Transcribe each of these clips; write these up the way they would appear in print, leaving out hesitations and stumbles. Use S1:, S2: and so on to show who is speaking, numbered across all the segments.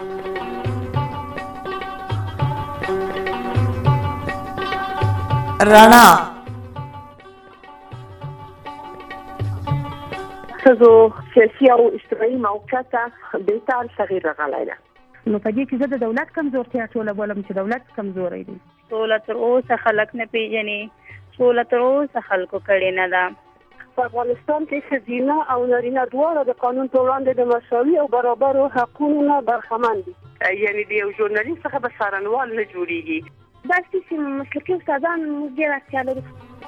S1: رڼا
S2: ښځو سیاسي او اجتماعي موقعیت ته بهتر تغییر راغلی ده.
S3: نو په دې کې زه د دولت کمزورتیا ټوله بولم چې دولت کمزوری دی.
S4: سوله تر اوسه خلک نه پیژني، سوله تر اوسه خلکو کړې نه ده.
S2: په افغانستان کې ښځینه او نارینه دواړه د قانون په وړاندې د مساوي او برابرو حقونو نه برخمن دي.
S5: یعنې د یو ژورنالیست څخه به څارنوال نه جوړېږي.
S4: داسې چې مسلکي استادان موږ ډېر اړتیا لرو.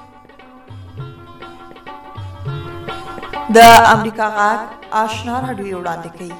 S1: د امریکا غږ آشنا راډیو وړاندې کوي.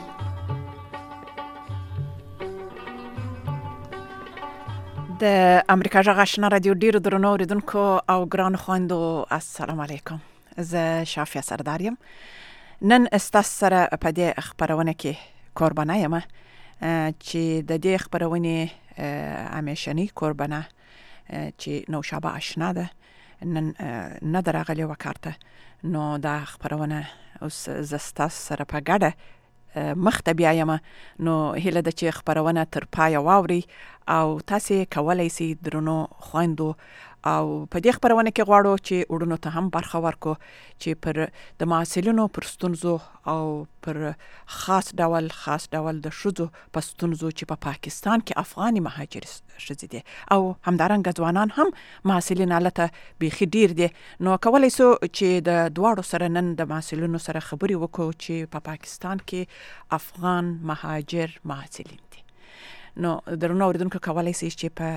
S6: د امریکا غږ آشنا راډیو ډیرو درنو اوریدونکو او ګرانو خویندو السلام علیکم. زه شافیه سردار یم. نن ستاسو سره په دې خپرونه کې قربانه یم چې د دې خپرونې همیشنی قربانه چې نوشابه آشنا ده نن نه درغلی وکړه. نو دا خپرونه اوس زستاس سره په ګډه مخته بیایم. نو هیله ده چې خپرونه تر پایه واوري او تاسو کولای شئ درنو خويندو او په دې خبرونه کې غواړو چې وړونو ته هم برخه ورکو چې پر د محصلینو پر ستونزو او پر خاص ډول د شذو په ستونزو چې په پاکستان کې افغاني مهاجر شذې دي او همدارنګه ځوانان هم محصلین الته بيخي ډیر دي. نو کولای شو چې د دواړو سره نن د محصلینو سره خبري وکړو چې په پاکستان کې افغان مهاجر محصلین دي. نو درنو اوریدونکو کولای شئ چې په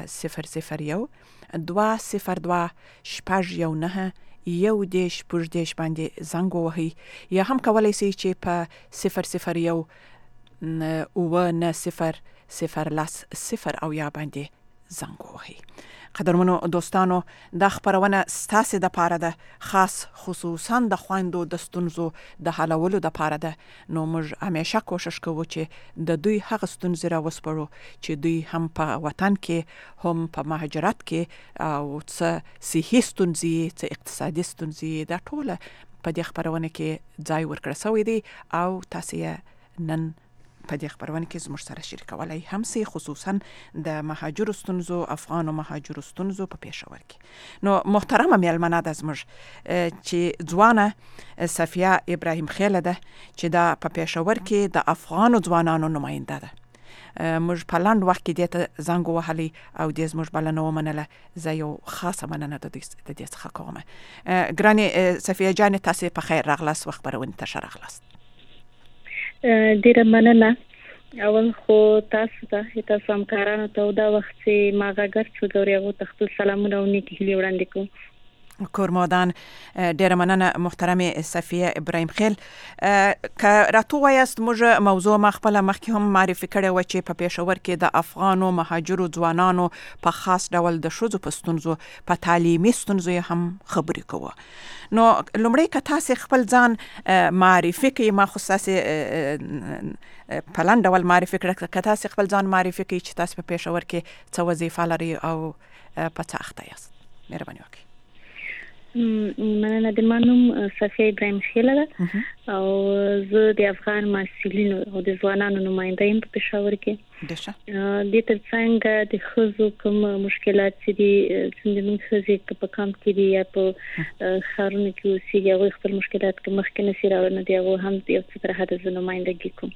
S6: 001-202-619-1 باندې زنګ ووهئ یا هم کولای شئ چې په 001-900-0 او یا باندې زنګ ووهئ. قدرمنو دوستانو دا خبرونه ستاسو د پاره ده، خاص خصوصا د خويندو د ستونزو د حلولو د پاره ده. نو موږ همیشه کوشش کوو چې د دوی هغه ستونزې را وسپړو چې دوی هم په وطن کې هم په مهاجرت کې او څه صحي ستونزې څه اقتصادي ستونزې دا ټول په دې خبرونه کې ځای ورکړل شوی دی او تاسو نن په دې خبرونه کې زموږ سره شریکولای هم سي، خصوصا د مهاجر ستونزو افغان مهاجر ستونزو په پېښور کې. نو محترمه میلمنه د زموږ چې ځوانه صفیه ابراهیم خیل ده چې دا په پېښور کې د افغان ځوانانو نماینده ده. موږ په لاند وخت کې دته زنګ وهلی او د زموږ بلنه ومنله. زه یو خاصه مننه د دې څخه کوم. ګراني صفیه جان تاسو په خیر راغلاست و خبرونه ته راغلاست.
S4: ډیره مننه. اول خو تاسو ته همکارانو ته دا وخت چې ما غږر څو غوړي او تخصص سلامونه او نیکی هلي وړاندې کوم.
S6: کورمادان ډیره مننه محترمه صفیه ابراهیم خیل. که راتو وایست موږ موضوع خپل مخکې هم معرفي کړې و چې په پېښور کې د افغانو مهاجرو ځوانانو په خاص ډول د شذو په ستونزو په تعلیمي ستونزو هم خبرې کوو. نو لومړی که تاسو خپل ځان معرفي کړئ، ما خو تاسو په لاند ډول معرفي کړئ، که تاسو خپل ځان معرفي کړئ چې تاسو په پېښور کې څه وظیفه لرئ او په څه اخته یاست. مهرباني وکړئ.
S4: مننه. د مانوم صفیه ابراهیم خیل ده او زه د افغان محصلینو او د ځوانانو نماینده یم په پېښور کې. د ترڅنګ د ښځو کوم مشکلات چې دي څنګه موږ ښځې په کام کې دي یا په ښارونو کې اوسېږي هغوی خپل مشکلات که مخکې نشي راوړنه دي هغه هم یو څه تر حده زه نمایندګي کوم.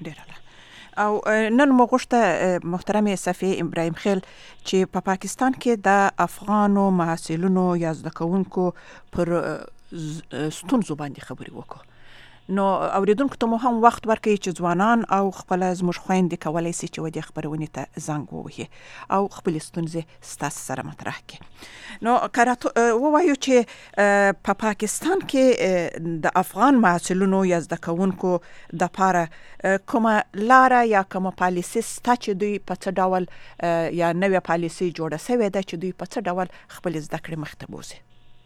S6: او نن مو غوښته محترمه صفیه ابراهیم خیل چې په پاکستان کې د افغانو محصلینو یا زده کوونکو پر ستونزو باندې خبرې وکړو. نو اوریدونکو ته مو هم وخت ورکړئ چې ځوانان او خپل زموږ خويندې کولای شي چې ودې خبرونه ته زنګ ووهي او خپل ستونزې ستاسو سره مطرح کړي. نو کاراتو ووایو چې په پاکستان کې د افغان محصلینو یا زده کوونکو د پاره کومه لاره یا کومه پالیسي ستا چې دوی په څه ډول یا نوې پالیسي جوړه شوې ده چې دوی په څه ډول خپل زده کړې مخته بوزي؟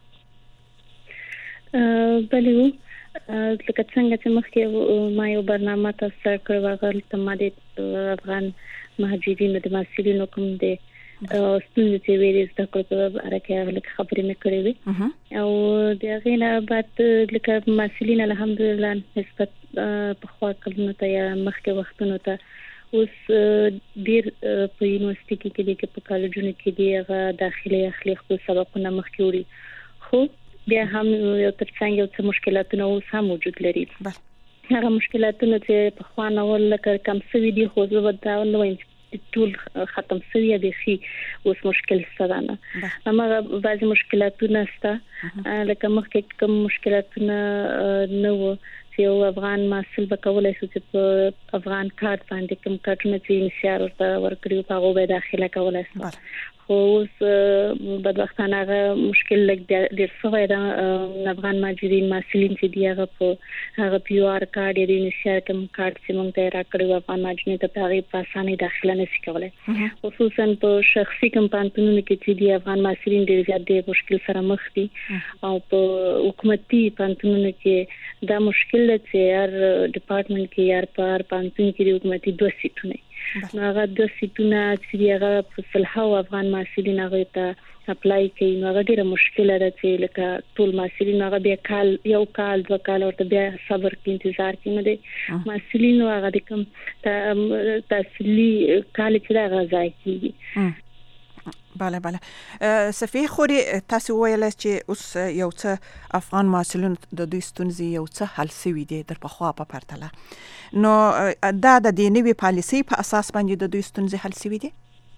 S4: بله لکه څنګه چې مخکې ما یو برنامه تاسو کړو هغه ته ما د افغان مهاجرینو د محصلینو کوم د ستونزې چې ویلې زده کړو په اړه کې هغه خبرې مې کړې وې او د هغې نه بعد لکه محصلین الحمدلله نسبت په خوا کلونو ته یا مخکې وختونو ته اوس ډیر په یونیورسيټي کې په کالجونو کې دی هغه داخلي اخلي خپل سبقونه مخکې وړي خو بیا هم یو ترڅنګ یو څه مشکلاتونه اوس هم موجود لري هغه مشکلاتونه چې په خوانه ول کم سوي دي خو زه به دا نو ټول ختم سوي دي شي اوس مشکل ستانه اما بعضي مشکلاتونه ستا لکه مخکې کوم مشکلاتونه نو یو افغان محصول به کولای شي چې په افغان کارت باندې کوم کارتونه چې انشاء ورته ورکړي په هغه به داخله کولای شي خو اوس بدبختانه هغه مشکل لګ ډیر څه دا افغان ماجرین محصلین چې دی هغه په پی آر کارت دی انشاء کوم کارت چې موږ ته راکړي افغان ماجرین ته په هغه په اسانۍ داخله نشي کولای خصوصا په شخصي کمپاینونو کې چې دی افغان محصلین ډیر زیات د مشکل سره مخ دي او په حکومتي کمپاینونو کې دا مشکل چې هر ډپارټمنټ کې یار پر پانتون کې حکومتي 2 سیټونه نو هغه 2 سیټونه چې هغه په صلحه او افغان محصلین هغه ته اپلای کوي نو هغه ډیره مشکله ده چې لکه ټول محصلین هغه بیا یو کال 2 کال ورته بیا صبر کې انتظار کوي نو د محصلین هغه د کوم تحصیلي کال چې هغه ځای کیږي
S6: بله صفیه خوري تاسو ویل چې اوس یو څه افغان محصلین د دوی ستونزې یو څه حل شوي دي در په خوا په پرتله نو دا د دې نوې پالیسۍ په اساس باندې د دوی ستونزې حل شوي دي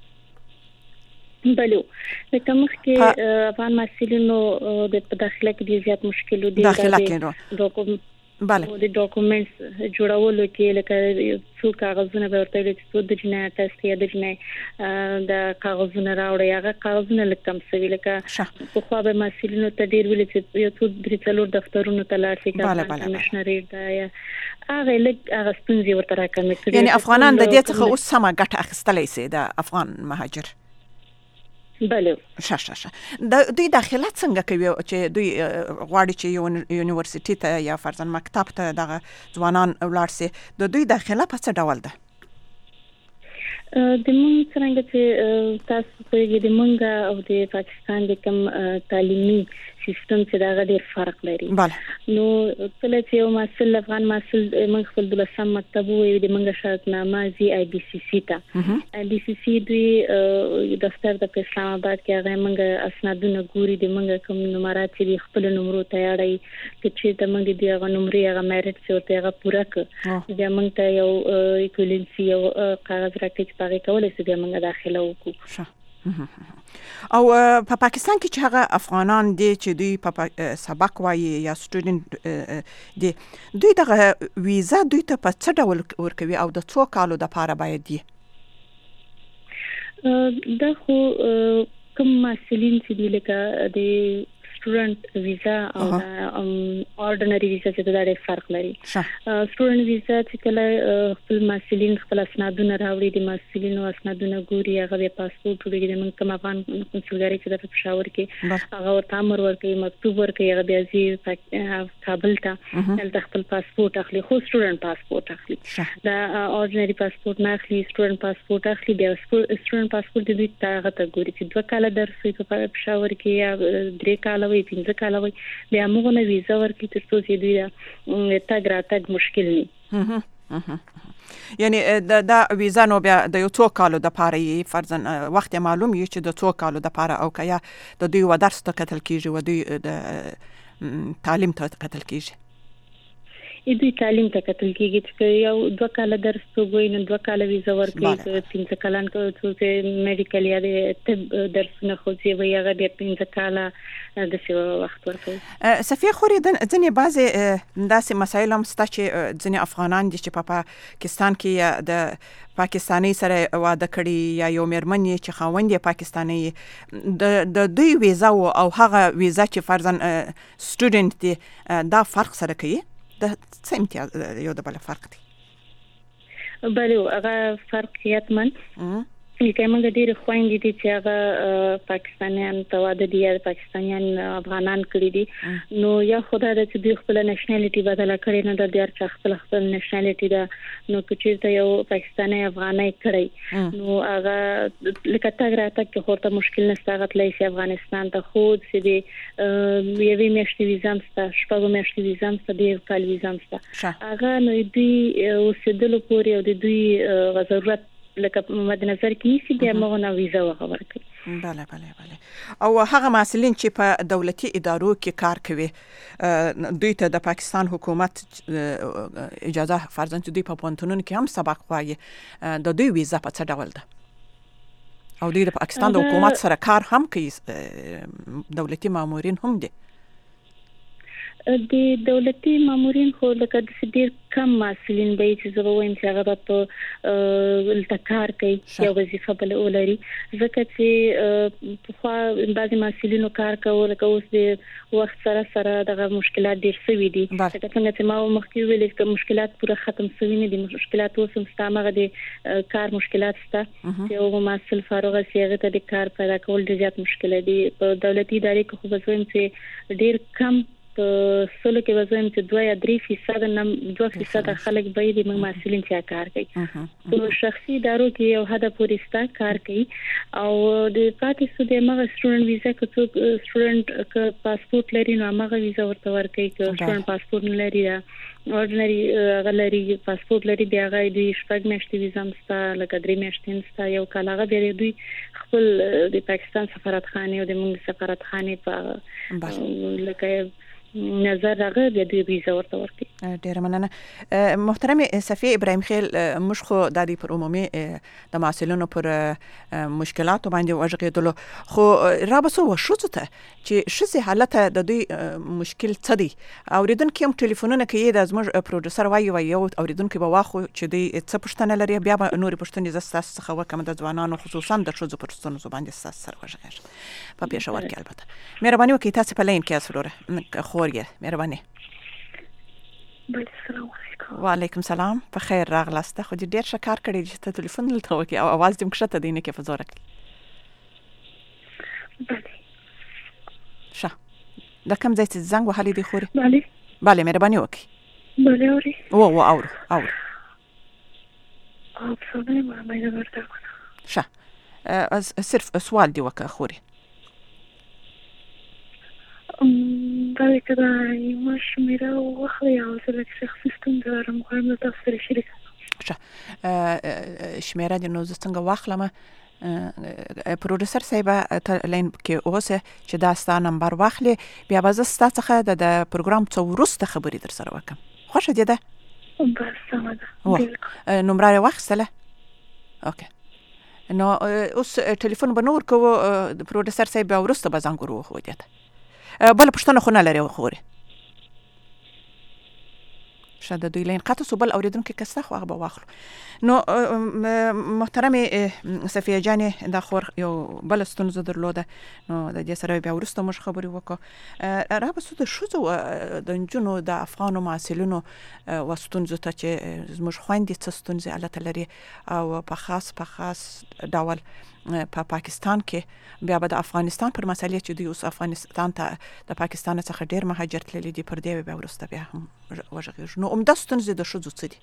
S4: بلو لکه مخکې افغان محصلینو د داخله کې زیات مشکل دي
S6: داخله کې
S4: بله د ډاکومېنټس جوړولو کې لکه څو کاغذونه به ورته لري چې د جنای تاسو یا د جنای د کاغذونه راوړي هغه کاغذونه لکم سوي لکه په خو به مسولینو ته ډیر ویل چې یو څو درې څلور دفترونو ته لاړ شي کمشنري دا یا هغه هغه ستونزې ورته راکمې کړي
S6: یعنی افغانان د دې څخه اوس سم ګټه اخیستلای شي د افغان مهاجر
S4: بله
S6: شه دوی داخله څنګه کوي چې دوی غواړي چې یونیورسيټي ته یا فرضاً مکتب ته دغه ځوانان ولاړ سي د دوی داخله په څه ډول ده
S4: د مونږ څنګه چې تاسو په د مونږ او د پاکستان د کوم تعلیمي سیستم چې دا ډېر فرق لري نو کله چې یو محصل افغان محصل موږ خپل د لسم مکتب وي د مونږ شرطنامه زی آی بي سي سي ته آی بي سي سي دوی دفتر د اسلام آباد کې هغه مونږ اسنادونه ګوري د مونږ کوم نمبرات چې خپل نمبر ته یاړي چې د مونږ دی هغه نمبر هغه میرټ چې ورته هغه پوره کړ بیا مونږ ته یو ایکوالنسي یو کاغذ راکړي چې هغه کولای شي د مونږ داخله وکړو
S6: او په پاکستان کې چې هغه افغانان دي چې دوی په سبق وایي یا سټوډنټ دي دوی دغه ویزا دوی ته په څه ډول ورکوي او د څو کالو د پاره باید دي
S4: دا خو کوم مسلین چې دی لکه د سټوډنټ ویزا او اورډینری ویزا چې دا ډېر فرق لري سټوډنټ ویزا چې کله خپل مسلین خپل اسنادونه راوړي د مسلینو اسنادونه ګوري هغه د پاسپورت ورګي د من کوم افغان کنسولګری چې د پېښور کې هغه ورته امر ورکوي مکتوب ورکوي هغه بیا ځي کابل ته دلته خپل پاسپورت اخلي خو سټوډنټ پاسپورت اخلي دا اورډینری پاسپورت نه اخلي سټوډنټ پاسپورت اخلي بیا سټوډنټ پاسپورت د دوی ته ګوري چې 2 کال درس په پېښور کې یا 3 کال 15 کال وي بیا موږ نه ویزا ورکړي ترڅو چې دوی تګ راتګ مشکل نه
S6: یعنی دا ویزا نو بیا د یو څو کالو د پاره فرضاً وخت معلوم یي چې د څو کالو د پاره او کیا د دوی و درس ته کتل کیږي و دوی د تعلیم ته کتل کیږي
S4: دوی تعلیم ته کتل کیږي چې یو 2 کال درس وګوي نو 2 کال ویزا ورکړي 3 کالان چې میډیکل یا د طب درس نه خوځي وي هغه د 5 کال د څه وخت ورکوي
S6: صفیه خوري ځنې بعضې داسې مسایل هم شته چې ځینې افغانان دي چې په پاکستان کې د پاکستاني سره واده کړي یا یو مېرمن چې خاوند یې پاکستاني د دوی ویزا او هغه ویزا چې فرضاً سټوډنټ دي دا فرق سره کوي د څه امتیاز یو د بل فرق دی
S4: بله هغه فرق یتمن لکه موږ ډېر خويندې دي چې هغه پاکستانیان ته واده دي یا پاکستانیان افغانان کړی دي نو یا خدای دې چې دوی خپل نېشنالټي بدله کړي نه د ډیر چا خپل نېشنالټي دا نو چې ته یو پاکستاني افغاني کړی نو هغه لکه تاګ راته کې خورته مشکل نشته هغه تللی شي افغانستان ته خو چې دی یوې میاشتې ویزام ستا شپږ میاشتې ویزام ستا د کال ویزام ستا هغه نو دوی اوسېدلو پورې او د دوی ضرورت لکه مد نظر کې نیسي بیا موږ نه ویزا ورکړي
S6: بله او هغه مسؤلین چې په دولتي ادارو کې کار کوي دوی ته د پاکستان حکومت اجازه فرضاً چې دوی په پوهنتونونو کې هم سبق وایي د دوی ویزا په څه ډول ده او دوی د پاکستان د حکومت سره کار هم کوي دولتي مامورین هم دي
S4: د دولتي مامورین خو لکه د ډیر کم مسؤلین به چې زه وایم چې هغه په التکار کوي یا وظیفه بل ولري ځکه چې په خوا بعضي مسؤلینو کار کوي لکه اوس د وخت سره دغه مشکلات ډیر شوي دي لکه څنګه چې ما مخکې ویل چې مشکلات پوره ختم شوي نه دي مشکلات اوس هم ستامغه د کار مشکلات شته چې یو مسؤل فارغ سیغه ته د کار پیدا کول ډیر زیات مشکل دي په دولتي ادارې کې خو به وایم چې ډیر کم په سلو کې وزم چې 2 یا 3% نه 2% خلک به د مسؤلین چې کار کوي نو شخصي ادارو کې یو حد پورې ستا کار کوي او د پاتې سو د مغه سټوډنټ ویزا کې سټوډنټ ک پاسپورت لري نو مغه ویزا ورته ورکوي ک سټوډنټ پاسپورت نه لري اورډینری غلري پاسپورت لري بیا غي د شپږ میاشتې ویزا مستا لکه 3 میاشتې مستا یو کال هغه بیا دوی خپل د پاکستان سفارتخانه او د موږ سفارتخانه په لکه نظر راغی د دې ویزا ورته ورکړي
S6: ډیر مننه محترم صفیه ابراهیم خیل موږ خو د دې پر عمومي د مسؤلینو پر مشکلات باندې وژغېدلو خو را بسو وشوته چې شسي حالت د دې مشکل څه دی اوریدونکو هم ټلیفونونه کوي د زموږ پروډوسر وایي یو اوریدونکو به واخو چې د څه پښتنه لري بیا به نور پښتنې زستاس څخه وکم د ځوانانو خصوصا د شوزو پښتنو باندې سر وژغېږي په پېښور کې البته مهرباني وکړئ تاسو په لاین کې اسوره خورګه مهرباني
S2: السلام علیکم
S6: وعلیکم سلام په خیر راغلاست خو دې ډیر شکر کړی چې ته ټلیفون لته وکي او आवाज دې مخته دی نه کې فزوره شه دا کوم ځای چې زنګ وهلې دی خوري بله مهرباني وکړي
S2: بله اوري
S6: او اورو
S2: افسانه ما مینه ورته
S6: شه صرف سوال دی وکړه خوري
S2: دا کدا یو شمیره واخلي او زه شخصي ستونزه لرم غواړم د تاسو سره شریک
S6: کړم شمیره د نو څنګه واخلم پروډوسر صاحب ته لاین کې اوسه چې دا ستا نمبر واخلي بیا به زه ستا څخه د پروګرام څو وروسته خبرې در سره وکم خوښه دي ده
S2: بس سمه ده
S6: نمبر واخستله اوکې نو اوس ټلیفون به نور کوو پروډوسر صاحب به وروسته به زنګ ورو خو دي بل پښتنه خو نه لري خوري شاده دوی لین قطع سو بل اوریدونکو کسته خو هغه به واخلو نو محترم صفیه جان دا خور یو بل ستونزه درلوده نو د دې سره بیا ورسته مش خبري وکړه را به سود شوزو د جنونو د افغانو مسؤلینو وستونزه ته چې زموږ خويندې څه ستونزه الله تعالی او په خاص ډول په پاکستان کې بیا به د افغانستان پر مسالې چې دوی اوس افغانستان ته د پاکستان څخه ډیر مهاجرت لري دي پر دې بیا ورسته بیا هم وژغېږي نو د ستونزې د شوزو څه دي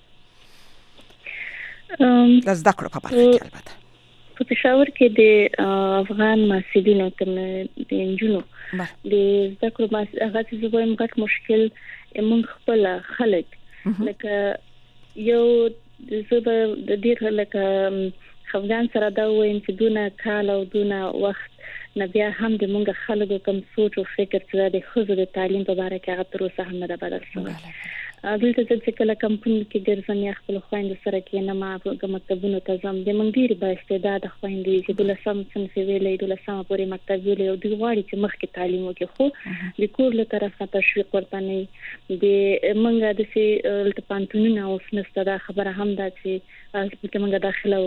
S6: د زده کړو په برخه کې البته
S4: په پېښور کې د افغان مسؤلینو کوم د انجونو د زده کړو هغه چې زه وایم غټ مشکل موږ خپل خلک لکه یو زه د دې لکه خفګان سره دا وایم چې دونه کال او دونه وخت نه بیا هم د موږ خلکو کوم سوچ او فکر چې د خزو د تعلیم په اړه کې هغه تر اوسه هم نه بدل شوی دلته چې کله کمپنی کې ګرځم یا خپل خويند سره کې نه ما په مکتبونو ته ځم د من ډیر با استعداد خويندې چې د لسم صنف ویلې د لسم پورې مکتب ویلې او د غواړي چې مخکې تعلیم وکړي خو د کور له طرفه تشویق ورته نه د منګه د سي پانتونونه او سنسته دا خبره هم ده چې موږ داخله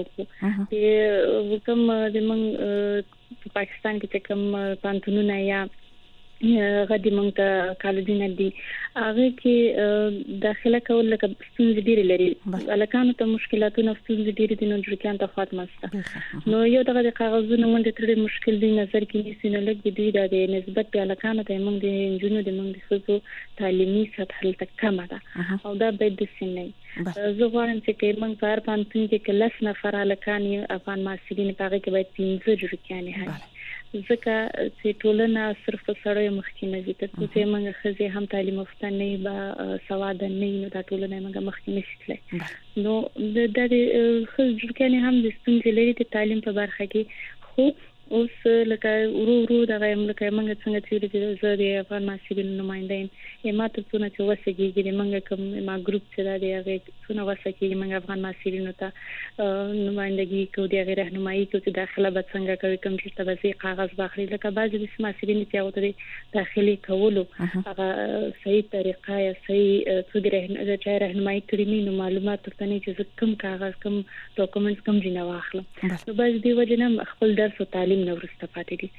S4: وکړو کوم د من په پاکستان کې کوم پانتونونه یا غدي مونږ ته کالجونه دي هغه کې داخله کول لکه ستونزې ډېرې لري الکانو ته مشکلاتونه ستونزې ډېرې دي نو جوړکیان ته خاتمه سته نو یو دغه د کاغذونو مونږ ته ډېر مشکل دی نظر کې نیسي نو لږ د دوی د نسبت په الکانو ته مونږ د انجونو د مونږ د خصوصو تعلیمي سطح ته کمه ده او دا باید د سینې زه غواړم چې مونږ په هر پانتون کې کلاس نفر الکان افغان محصلین په هغه کې باید 15 جوړکیان هي ځکه چې ټولنه صرف سړی مخکې نه دي ترڅو چې موږ خزه هم تعلیم یافته نه با سواد نه نو دا ټولنه موږ مخکې نشي تللی نو د خزه جوړکانې هم د ستونزې لري د تعلیم په برخه کې خو اوس لکه ورو دغه لکه موږ څنګه چې زه د افغان محصلین نماینده یم ما ته څونه چې وسګيږي موږ کوم ما ګروپ چې دا دی څونه وسګيږي موږ افغان محصلین ته نمائندګي کوي د غیر رهنمایي کوي داخله به څنګه کوي کوم چې تبصی کاغذ باخلي لکه بعضي د محصلین چې اوته داخلي کولو هغه صحیح طریقه یا صحیح څه رهنمایي کړی نو معلومات ته نه چې کوم کاغذ کوم ډاکومنټس کوم جنا واخلم نو بعض دی وجنه خپل درس او تعلیم نو ورسته پاتې دي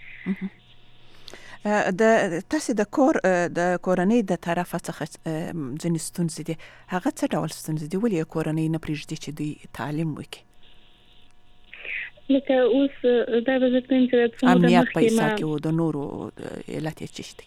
S6: د تاسو د کورنۍ د طرفه څخه ځینې ستونزې دي هغه څه ډول ستونزې دي ولې کورنۍ نه پریږدي چې دوی تعلیم وکړي
S4: لکه اوس دا به زه کوم چې
S6: امنیت پیسې کې و د نورو علت یې چشتي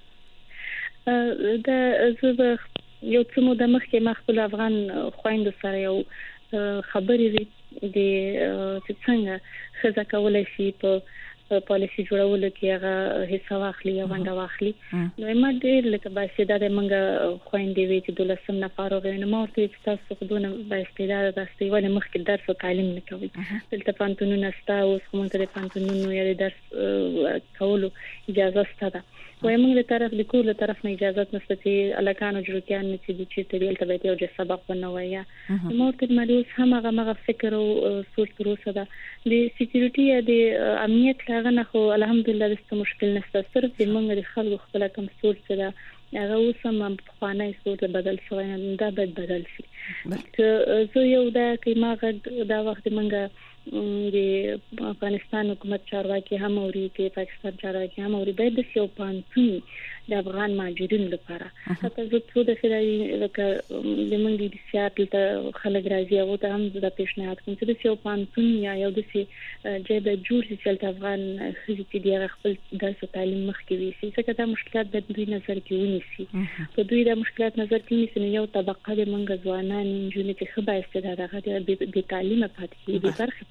S4: دا زه یو څه مو د مخکې مخبل افغان خويند سره یو خبرې دي چې څنګه خزه کولای شي په پالیسي جوړولو کې هغه حصہ واخلي او ونده واخلي نو ما ډېر لکه باسي دا موږ خويندې وی چې دولسم نفر غوښنه مو ته تاسو خودونه با استعداد تاسو ولې مخکې درس او تعلیم نه کوي دلته پانتونونه ستاسو کوم ته پانتونونو یا درس کولو اجازه ستاسو وای موږ له طرف د کور له طرف نه اجازه نشته چې الکانو جوړکیان چې ته ته به یو سبق ونوي نو ته مالوس هم هغه فکر او سوچ پروسه ده د سکیورټي یا د امنیت هغه نه خو الحمدلله د مشکل نشته صرف د موږ د خلکو خپل کوم سوچ ده هغه اوس هم په خوانای سوچ بدل شوی دا به بدل شي چې زه یو دا کې ما غږ دا وخت موږ د افغانستان حکومت چارواکي هم اوري کې پاکستان چارواکي هم اوري باید د یو پانتون د افغان ماجرین لپاره حتی زه څو د فدرالي لکه د منګي د سیاتل ته خلک راځي او ته هم د پیشنهاد کوم چې د یو پانتون یا یو د سي جبه جوړ چې د افغان خزي د خپل درس تعلیم مخکې وي چې دا مشکلات د دوی نظر کې ونیسي په دوی د مشکلات نظر کې ونیسي یو طبقه د منګ ځوانان انجونې چې خبره استعداد هغه د تعلیم پاتې دي د برخه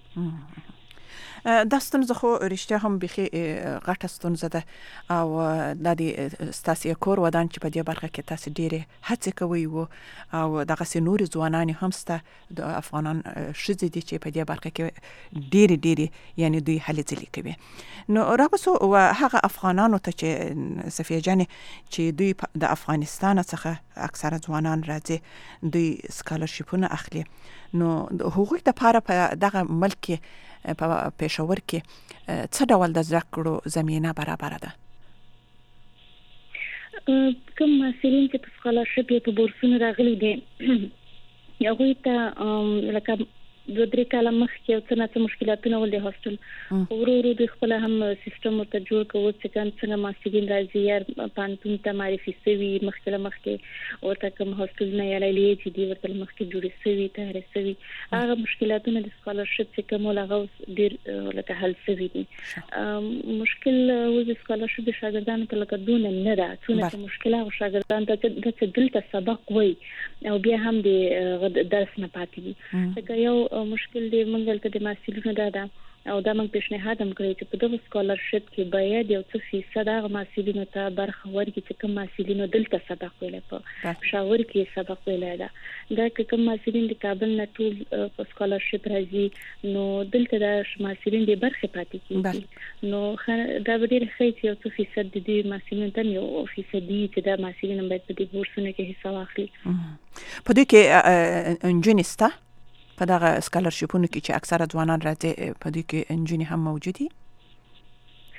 S6: دا ستونزه خو رښتیا هم بخي غټه ستونزه ده او د ستاسو کور ودان چې په دې برخه کې تاسو ډېرې هڅې کوي او دغه سنوري ځوانان هم ست د افغانان شذې دي چې په دې برخه کې ډېرې یعنی دوی هلې ځلې کوي نو راغسو هغه افغانانو ته چې صفیه جان چې دوی د افغانستان څخه اکثره ځوانان راځي دوی سکالرشیپونه اخلي نو حقوق د پاره په دغه ملک په پېښور کې څه ډول د زده کړو زمينه برابر ده
S4: کوم مسلین چې په سکالرشپ په بورسونو راغلي دي یو ته لکه د درې کاله مخکې او څه مشکلاتونه ول د هاستل ورو د خپل هم سیستم ته جوړ کوو چې څنګه مسلین راځي یا پانتون ته معرفي سوي مخکې او ته کوم هاستل نه یا لې چې دی ورته مخکې جوړې سوي ته رسوي هغه مشکلاتونه د سکالرشپ چې کوم لغه ډیر لکه حل سوي دي مشکل و د سکالرشپ د شاګردانو ته لکه دون نه ده څونه مشکل او شاګردان ته د دلته سبق وای او بیا هم د درس نه پاتې دي یو مشکل دی منګل ته د محصلینو دا او دا موږ پیشنهاد هم کړی چې په دغه سکالرشپ کې باید یو څه فیصد هغه محصلینو ته برخه ورکړي چې کوم محصلینو دلته سبق ویل په شاور کې سبق ویل دا کوم محصلین د کابل نه ټول په سکالرشپ راځي نو دلته د محصلین د برخه پاتې کیږي نو دا به ډېر ښه چې یو څه فیصد د محصلینو ته یو فیصد چې دا محصلین باید په دې بورسونو کې حصہ واخلي
S6: په دې کې انجنیستا په دغه سکالرشپونو کې چې اکثره ځوانان راځي په دې کې انجنیر هم موجودي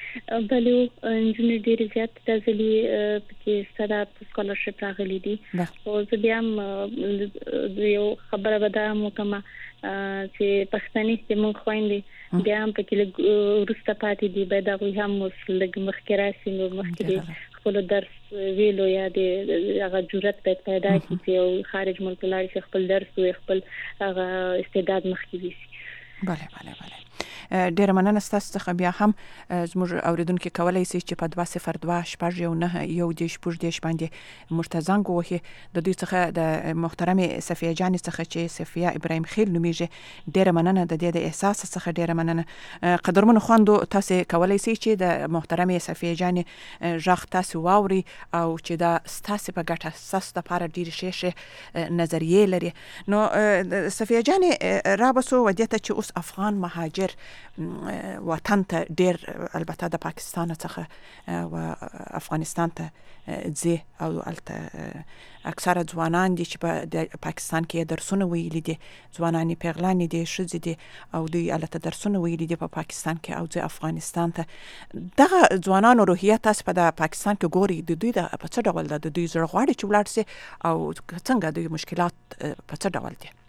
S4: بلې انجنیر ډیر زیات د ځلې په ستاره سکولرشپ راغلي دي او زه بیا یو خبره به دا مکمه چې پښتني چې مونږ خويندې بیا هم په کې ورسته پاتې دي به دا هم لږ مخکې راشي نو مخکې خپل درس ویلو یا د هغه جرأت پیدا کړي چې خارج ملک لاړ شي خپل درس او خپل هغه استعداد مخکې وي
S6: بله ډیر مننه ستاسو څخه بیا هم زموږ اوریدونکو کولای شي چې په 202 شپږ یو نه یو د شپږ د باندې مرتضان غوهي د دوی څخه د محترمه صفیه جان څخه چې صفیه ابراهیم خیل نومیږي ډیر مننه د دې د احساس څخه ډیر مننه قدرمن خوندو تاسو کولای شي چې د محترمه صفیه جان ژغ تاسو واوري او چې دا ستاسو په ګټه ساست لپاره ډیر شیشه نظریه لري نو صفیه جان رابسو ودیته چې اوس افغان مهاجر وطن ته ډیر البته د پاکستان څخه او افغانستان ته ځي او البته اکثره ځوانان دي چې په پاکستان کې درسونه ویلي دي ځوانان پیغلان دي شذ دي او دوی البته درسونه ویلي دي په پاکستان کې او ځي افغانستان ته دغه ځوانانو روحیه تاسو په پاکستان کې ګوري د دوی د په څه ډول د دوی زړه غواړي چې ولاړ سي او څنګه دوی مشکلات په څه ډول دي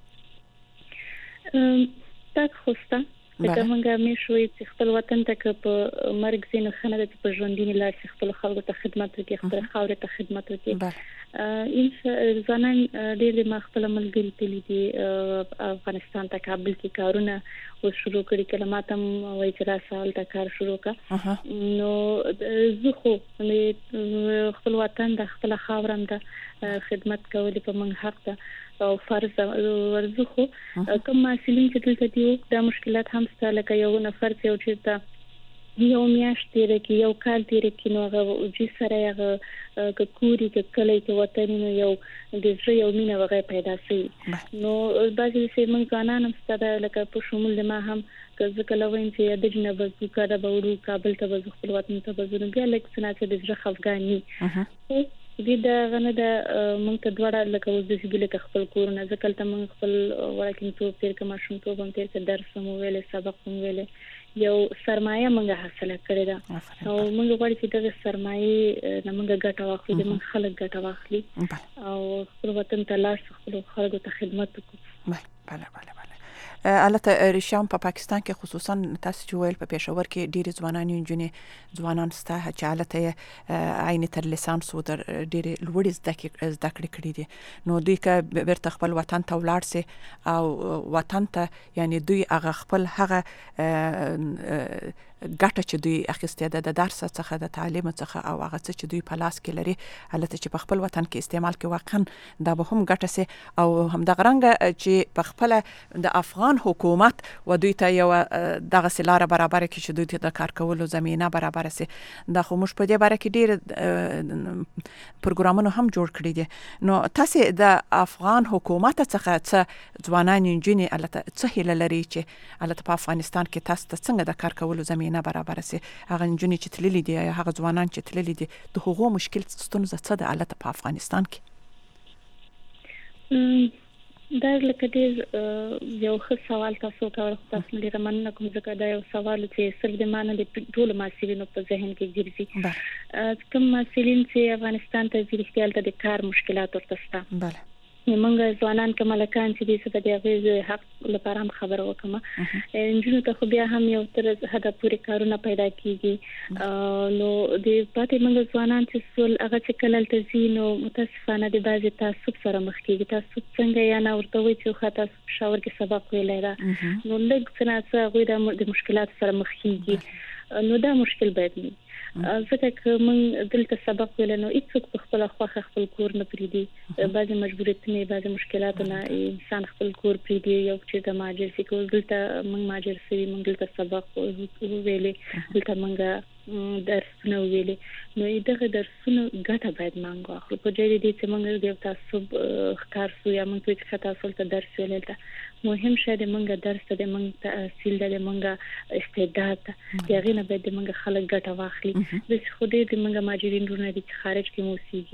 S4: تاسو خوسته دا موږ مې شوې چې خپل وطن ته په مرګ زینو خنه د په ژوندۍ لار چې خپل خلکو ته خدمت وکړي خپل خاورې ته خدمت وکړي ځانان ډېر د خپل ملګری تللی دي افغانستان ته کابل کې کارونه و شروع کړي کلمات هم وایي چې را سال ته کار شروع کړه نو زه خو خپل وطن د خپل خاورم د خدمت کول په موږ حق ده او فرض ورزخه کوم مسلمان چې دلته دی دا مشکلات هم ستاسو لکه یو نفر چې یو میاشت تیر کې یو کال تیر کې نو هغه چې سره هغه کوري کله چې وطن نو یو د ژوند یو مینه وغه پیدا شي نو بعضی سي موږ ځانان هم ستاسو لکه په شمول د ما هم کله وین چې د جنب زوکا د بورو کابل ته خپل وطن ته بزرګ بیا لکه څنګه چې د ژوند افغاني دې دا غنه د مونږ ته دواړه لکه اوس د سیګل ک خپل کورونه ځکه ته مونږ خپل ورکینګ تو تیر کما شوم ته هم تیر څه درس مو ویلې سبق مو ویلې یو سرمایه مونږه حاصله کړې ده او مونږ غواړو چې د سرمایه نمنګ ګټه واخلي د مونږ خلک ګټه واخلي او خپل وطن ته لاس خپل خلکو ته خدمت وکړي
S6: بله البته ریشام په پاکستان کې خصوصا تاسو چې ویل په پېښور کې ډېر ځوانان ستا چې البته عین تر لیسانس و در ډېر لوړ زده کړې دي نو دوی که بیرته خپل وطن ته ولاړ سي او وطن ته یعنی دوی هغه خپل هغه ګټه چې دوی اخیسته د درس څخه د تعلیم څخه او هغه چې دوی په لاس کې لري البته چې په خپل وطن کې استعمال کې واقعا دا به هم ګټه سي او هم د غرنګ چې په خپل د افغان حکومت و دوی ته یو دغه سلاره برابر کې چې دوی ته د کار کولو زمينه برابر سي دا خو موږ په دې باره کې ډېر پروګرامونه هم جوړ کړی دي نو تاسو د افغان حکومت څخه څه ځوانان انجنیر البته څه هیله لري چې البته په افغانستان کې تاسو څنګه د کار کولو زمينه برابر سي هغه انجنیر چې تللی دي هغه ځوانان چې تللی دي د هغو مشکل ستونزه څه ده البته په افغانستان کې
S4: دا لکه دې یو ښه سوال تاسو کول تاسو ډیر مننه کوم ځکه دا یو سوال چې صرف د معنی د ټول مسؤلینو په ذهن کې ګرځي کوم مسؤلین چې افغانستان ته ځي د کار مشکلات ورته شته
S6: بله
S4: موږ ځوانان کمالکان چې دې څه د هغه حق لپاره هم خبر وکم انجنیر ته خو بیا هم یو تر حد پورې کارونه پیدا کیږي نو د پاتې موږ ځوانان چې سول هغه چې کله تلزي نو متاسفانه د بعضی تعصب سره مخ کیږي تعصب څنګه یا نه ورته وي چې خاطر شاور کې سبق ویلای دا نو لږ څه غوډه د مشکلات سره مخ کیږي نو دا مشکل باید نه ځکه چې موږ دلته سبق ویل نو هیڅوک په خپل خواخ خپل کور نه پریدي بعضی مجبوریتونه بعضی مشکلات نه انسان خپل کور پریدي یو چې د ماجر سي کول دلته موږ ماجر سي موږ دلته سبق ویلې دلته موږ درسونه ویلې نو دغه درسونه ګټه باید موږ واخلو په ځای دې چې موږ د تاسو ښکار سو یا موږ چې تاسو ته درس ویل مهم شه د منګه درس د منګه تحصیل د منګه استعداد یغینه به د منګه خلک ګټه واخلي د خو دې د منګه ماجرین رونه د خارج کې موسیقي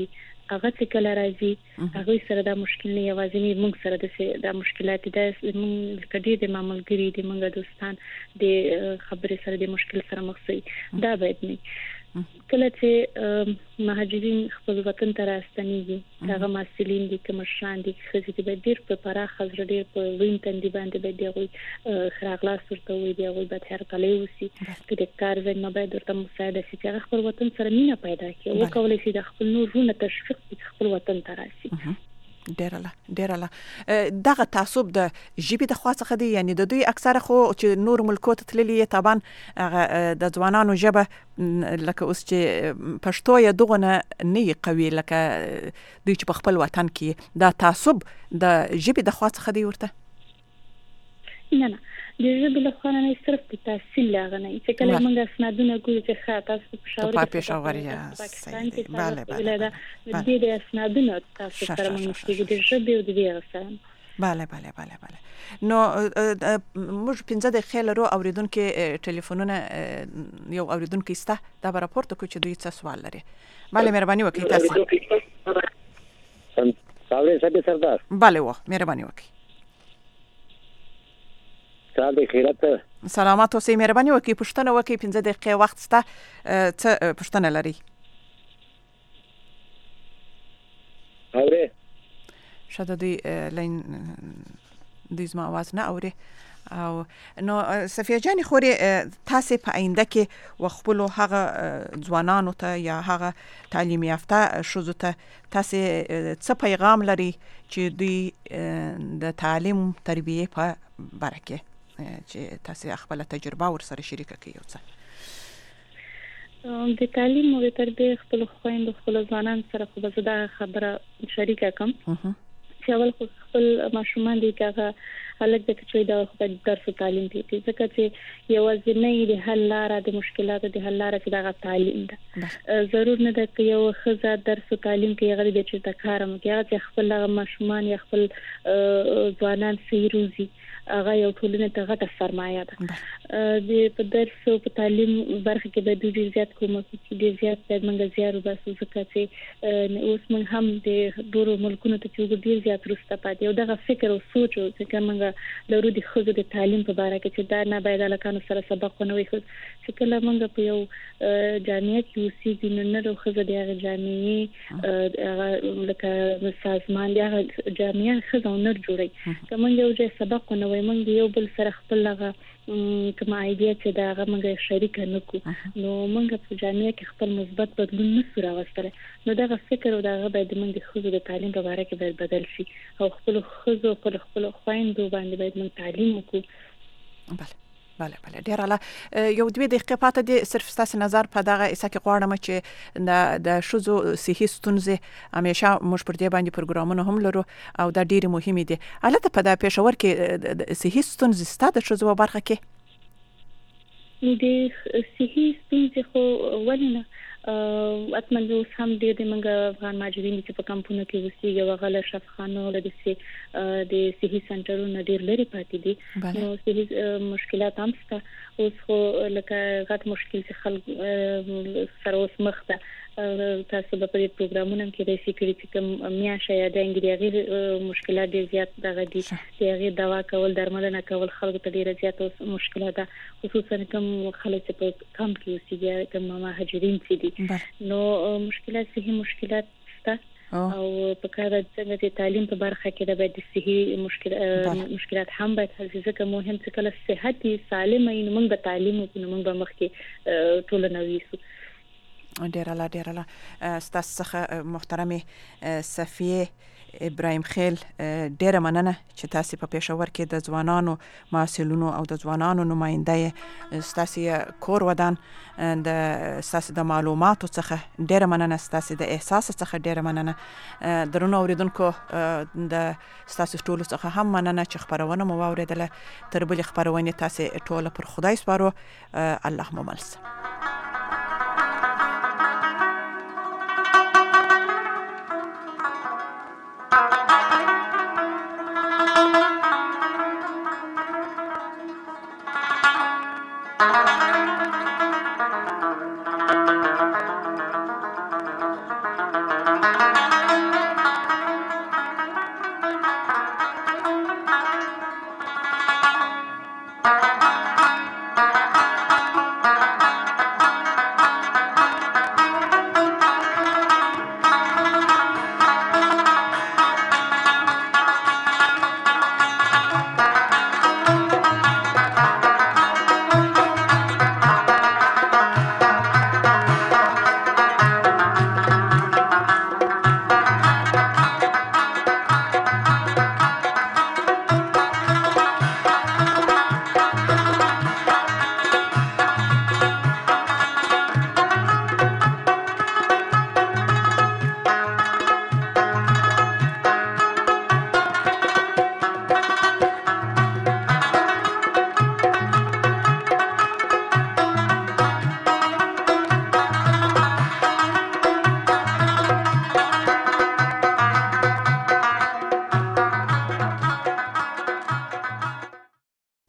S4: هغه چې کله راځي هغه سره دا مشکل نه یوازې موږ سره د مشکلات د موږ کډې د معاملګری د موږ دوستان د خبرې سره د مشکل سره مخ شي دا باید نه کله چې مهاجرین خپل وطن ته راستنیږي هغه مسؤلین دي کوم شان دي چې د ډیر په پراخ حضور ډیر په وینټن دی باندې به دی خراغلاس ورته وي دی هغه به هر کله وسی چې د کار ځای نه باید ورته مساعده شي چې خپل وطن سره مینه پیدا کړي او کولای شي د خپل نورونه تشویق کړي خپل وطن ته راشي
S6: ډیره دغه تعصب د ژبې د خوا څخه دی یعنی د دوی اکثره خو چې نور ملکو ته تللي طبعا د ځوانانو ژبه لکه اوس چې پښتو یې دغه نه قوي لکه دوی چې په خپل وطن کې دا تعصب د ژبې د خوا څخه دی ورته
S4: نه د ژبې له خوا نه صرف د تحصیل لاغنه چې کله موږ اسنادونه ګورو چې خاطر
S6: په پېښور یا
S4: بله د اسنادونه تاسو سره موږ چې د ژبې او د دې سره
S6: بله نو موږ 15 دقیقې لرو اوریدونکو ټلیفونونه یو اوریدونکو ستا دا راپورته کوي چې دوی څه سوال لري بله مهرباني وکړئ تاسو
S7: صاحب سردار
S6: بله مهرباني وکړئ
S7: سال خیرت
S6: سلامات اوسئ مهرباني وکړئ پوښتنه وکړئ 15 دقیقې وخت ستا څه پوښتنه لري
S7: اوره
S6: شاده دوی لین دوی زما आवाज نه اوري او نو صفیه جان خوري تاسو په آینده کې وخپلو هغه ځوانانو ته یا هغه تعلیم یافته شوزو ته تاسو څه پیغام لري چې دوی د تعلیم تربیه په برکه چې تاسو خپل تجربه ور سره شریک کړئ یو څه
S4: د تعلیم او تربیه خپل خويند خپل ځوانان سره خو به زه دا خبره شریکه کوم چې اول خپل ماشومان دي هغه هلک د چې د درس تعلیم دي ځکه چې یوازې د حل لاره د مشکلاتو د حل لاره چې دا تعلیم ده ضرور نه ده چې یو خزه درس تعلیم کې هغه د چې کارم کې هغه خپل ماشومان یا خپل ځوانان صحیح روزي هغه یو ټولنه ته غټه سرمایه ده د په درس او په تعلیم برخه کې به ډېر زیات کوم چې ډېر زیات د منګ زیارو باسو ځکه چې اوس موږ هم د ډورو ملکونو ته چې ډېر زیات وروسته پاتې یو دغه فکر او سوچ چې موږ لرو د خزو د تعلیم په اړه کې چې دا نه باید الکانو سره سبق ونه وي چې کله موږ په یو جامعه کې اوسېږو نو نه د خزو د هغه جامعه لکه سازمان د هغه جامعه خزو نر جوړي که موږ یو ځای سبق ونه وي موږ یو بل سره خپل هغه کوم ایډیا چې دا هغه موږ شریک نه کو نو موږ په جامعه کې خپل مثبت بدلون نشو راوستل نو دا فکر او دا باید موږ د خزو د تعلیم په اړه کې باید بدل شي او خپل خزو خپل خويندو باندې باید موږ تعلیم وکړو
S6: بله ډیر اعلی یو 2 دقیقې پاتې دي صرف ستاسو نظر په دغه اسه کې غواړم چې د شوزو صحي ستونزې همیشه موږ پر دې باندې پروګرامونه هم لرو او دا ډیر مهم دي البته په د پېښور کې صحي ستونزې ستاسو د شوزو برخه کې
S4: د صحي ستونزې خو ولنه اتمنى اوس هم د منګه افغان ماجرین چې په کمپونو کې وسیږي او غل شفخانو د صحي سنټرونو ډیر لري پاتې دي نو صحي مشکلات هم شته اوس خو لکه غټ مشکل چې خلک سره اوس مخ ته تاسو په دې پروګرامونو کې د سکیورټي کوم میاشه یا د انګریزي مشکلات ډیر زیات دغه دي چې هغه دوا کول درملنه کول خلکو ته ډیر زیات مشکلات ده خصوصا کوم خلک چې په کم کې اوسېږي کوم مهاجرین چې دي نو مشکلات صحي مشکلات شته او په کار د تعلیم په برخه کې د باید صحي مشکلات هم باید حل شي ځکه مهم چې کله صحت سالم وي نو موږ به تعلیم وکړو موږ به مخکې ټولنه ویسو
S6: ډیر الله ستاسو څخه محترمه صفیه ابراهیم خیل ډیره مننه چې تاسو په پېښور کې د ځوانانو مسؤلینو او د ځوانانو نمائنده ستاسو کور ودان د ستاسو د معلوماتو څخه ډیره مننه ستاسو د احساس څخه ډیره مننه درنو اوریدونکو د ستاسو ټول څخه هم مننه چې خبرونه مو واوریدله تر بل خبرونه تاسو ټول پر خدای سپارو الله مو ملس
S8: Thank you.